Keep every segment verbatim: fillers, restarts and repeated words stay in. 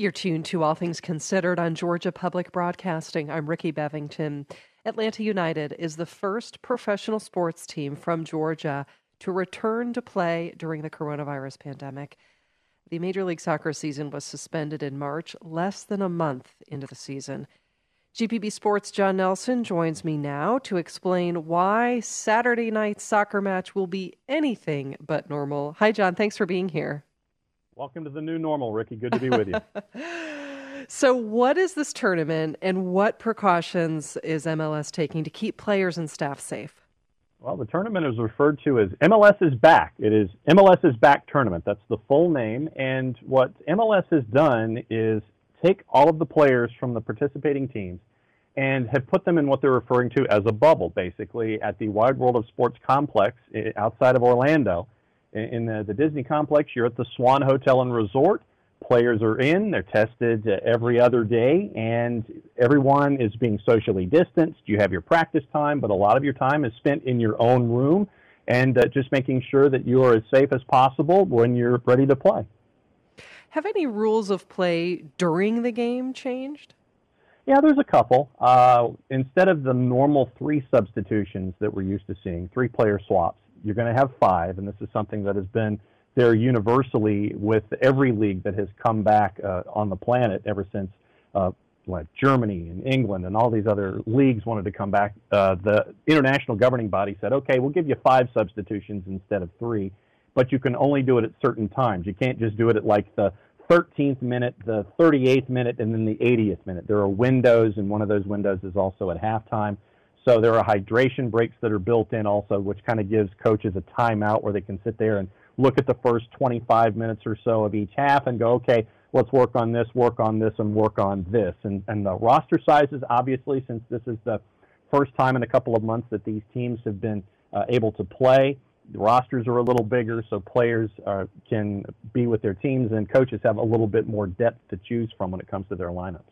You're tuned to All Things Considered on Georgia Public Broadcasting. I'm Ricky Bevington. Atlanta United is the first professional sports team from Georgia to return to play during the coronavirus pandemic. The Major League Soccer season was suspended in March, less than a month into the season. G P B Sports' John Nelson joins me now to explain why Saturday night's soccer match will be anything but normal. Hi, John. Thanks for being here. Welcome to the new normal, Ricky. Good to be with you. So what is this tournament, and what precautions is M L S taking to keep players and staff safe? Well, the tournament is referred to as M L S is Back. It is M L S is Back Tournament. That's the full name. And what M L S has done is take all of the players from the participating teams and have put them in what they're referring to as a bubble, basically, at the Wide World of Sports complex outside of Orlando. In the, the Disney complex, you're at the Swan Hotel and Resort. Players are in, they're tested every other day, and everyone is being socially distanced. You have your practice time, but a lot of your time is spent in your own room and uh, just making sure that you are as safe as possible when you're ready to play. Have any rules of play during the game changed? Yeah, there's a couple. Uh, instead of the normal three substitutions that we're used to seeing, three player swaps, you're going to have five, and this is something that has been there universally with every league that has come back uh, on the planet ever since uh, like Germany and England and all these other leagues wanted to come back. Uh, the international governing body said, okay, we'll give you five substitutions instead of three, but you can only do it at certain times. You can't just do it at like the thirteenth minute, the thirty-eighth minute, and then the eightieth minute. There are windows, and one of those windows is also at halftime. So there are hydration breaks that are built in also, which kind of gives coaches a timeout where they can sit there and look at the first twenty-five minutes or so of each half and go, okay, let's work on this, work on this, and work on this. And, and the roster sizes, obviously, since this is the first time in a couple of months that these teams have been uh, able to play, the rosters are a little bigger, so players uh, can be with their teams, and coaches have a little bit more depth to choose from when it comes to their lineups.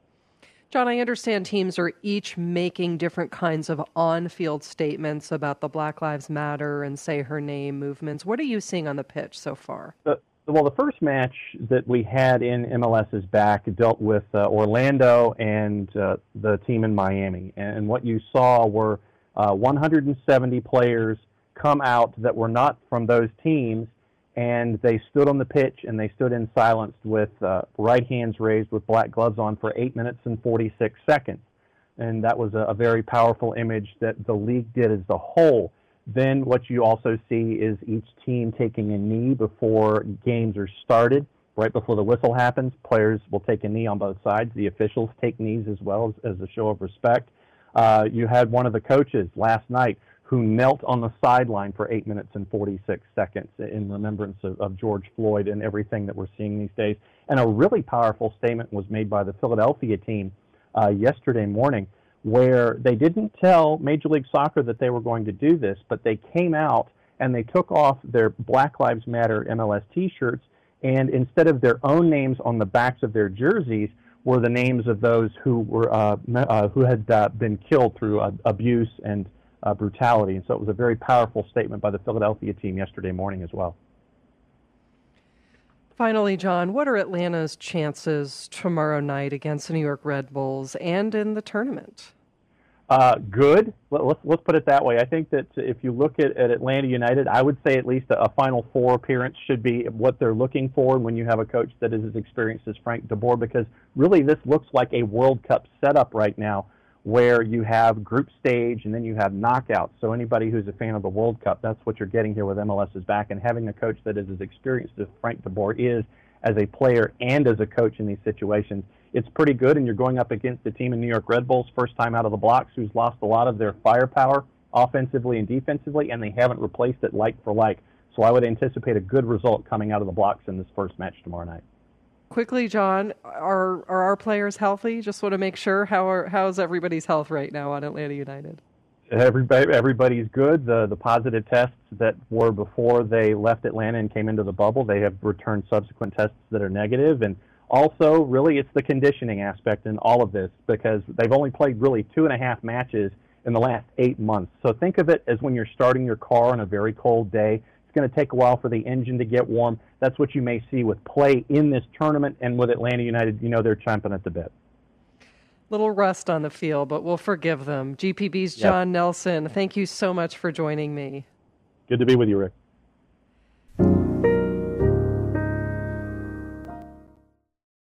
John, I understand teams are each making different kinds of on-field statements about the Black Lives Matter and Say Her Name movements. What are you seeing on the pitch so far? Uh, well, the first match that we had in M L S's Back dealt with uh, Orlando and uh, the team in Miami. And what you saw were uh, one hundred seventy players come out that were not from those teams, and they stood on the pitch and they stood in silence with uh, right hands raised with black gloves on for eight minutes and forty-six seconds. And that was a, a very powerful image that the league did as a whole. Then what you also see is each team taking a knee before games are started. Right before the whistle happens, players will take a knee on both sides. The officials take knees as well as, as a show of respect. Uh, you had one of the coaches last night who knelt on the sideline for eight minutes and forty-six seconds in remembrance of, of George Floyd and everything that we're seeing these days. And a really powerful statement was made by the Philadelphia team uh, yesterday morning, where they didn't tell Major League Soccer that they were going to do this, but they came out and they took off their Black Lives Matter M L S T-shirts, and instead of their own names on the backs of their jerseys were the names of those who were uh, uh, who had uh, been killed through uh, abuse and Uh, brutality. And so it was a very powerful statement by the Philadelphia team yesterday morning as well. Finally, John, what are Atlanta's chances tomorrow night against the New York Red Bulls and in the tournament? Uh, good. Let, let's, let's put it that way. I think that if you look at, at Atlanta United, I would say at least a, a Final Four appearance should be what they're looking for when you have a coach that is as experienced as Frank DeBoer, because really this looks like a World Cup setup right now, where you have group stage and then you have knockouts. So anybody who's a fan of the World Cup, that's what you're getting here with M L S's Back. And having a coach that is as experienced as Frank DeBoer is as a player and as a coach in these situations, it's pretty good. And you're going up against the team in New York Red Bulls, first time out of the blocks, who's lost a lot of their firepower offensively and defensively, and they haven't replaced it like for like. So I would anticipate a good result coming out of the blocks in this first match tomorrow night. Quickly, John, are are our players healthy? Just want to make sure. How are how's everybody's health right now on Atlanta United? Everybody, everybody's good. The the positive tests that were before they left Atlanta and came into the bubble, they have returned subsequent tests that are negative. And also, really, it's the conditioning aspect in all of this, because they've only played really two and a half matches in the last eight months. So think of it as when you're starting your car on a very cold day. It's going to take a while for the engine to get warm. That's what you may see with play in this tournament, and with Atlanta United, you know they're chomping at the bit. Little rust on the field, but we'll forgive them. G P B's John yep. Nelson, thank you so much for joining me. Good to be with you, Rick.